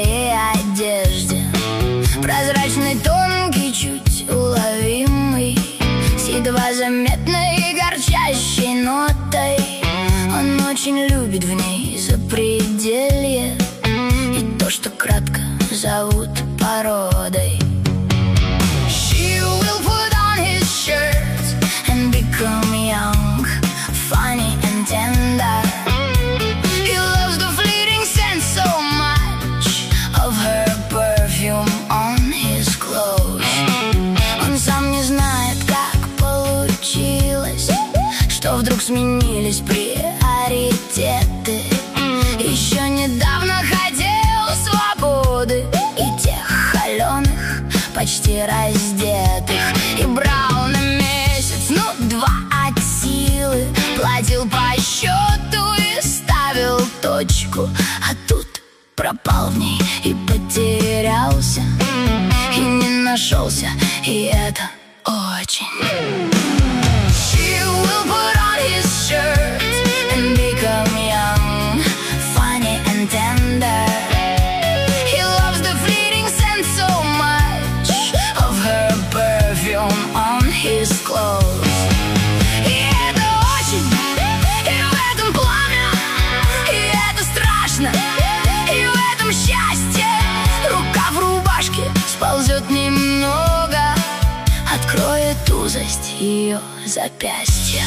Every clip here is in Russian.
своей одежде. Прозрачный, тонкий, чуть уловимый, с едва заметной горчащей нотой. Он очень любит в ней запределье и то, что кратко зовут породой. She will put on his shirt and become young, funny and tender. He loves the fleeting scent so much of her perfume on his clothes. Он сам не знает, как получилось, что вдруг сменились приоритеты. Еще недавно хотел свободы и тех холеных, почти раздетых, и брал на месяц, ну, 2 от силы. Платил по счету и ставил точку, а тут пропал в ней и потерялся, и не нашелся, и это очень. She will put on his shirt and become young, funny and tender. He loves the fleeting scent so much of her perfume on his clothes. И это очень, и в этом пламя, и это страшно, и в этом счастье. Рука в рубашке сползет немного, откроет узость ее запястья.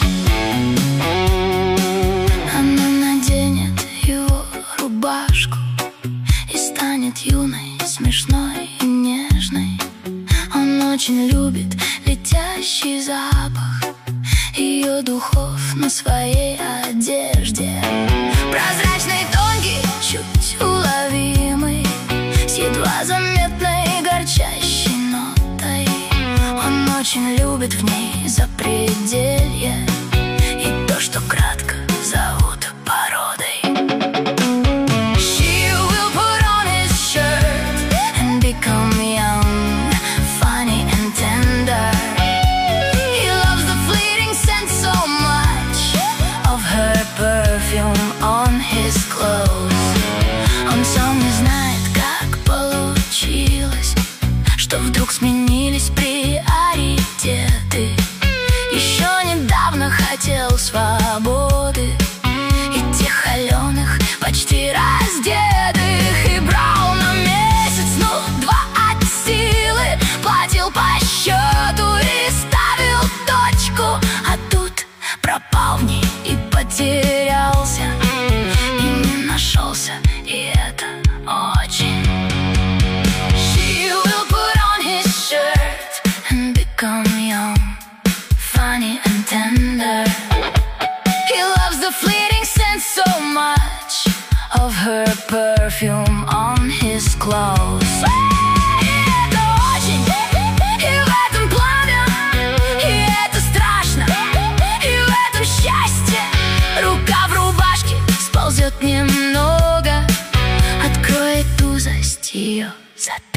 Она наденет его рубашку и станет юной, смешной и нежной. Он очень любит летящий запах ее духов на своей одежде. Прозрачный, тонкий, чуть уловимый, с едва заметной горчащей нотой. Он очень любит в ней запределье и то, что кратко зовут породой. She will put on his shirt and become young, funny and tender. He loves the fleeting scent so much of her perfume on his clothes. Он сам не знает, как получилось, что вдруг сменились приоритеты. Еще недавно хотел свободы и тех холеных, почти раздетых, и брал на месяц, ну, 2 от силы. Платил по счету и ставил точку, а тут пропал в ней и потерялся, и не нашелся, и это очень. She will put on his shirt and become young, funny and tender. He loves the fleeting scent so much of her perfume on his clothes. И это очень, и в этом пламя, и это страшно, и в этом счастье. Рука в рубашке сползет немного, откроет узость ее запястья.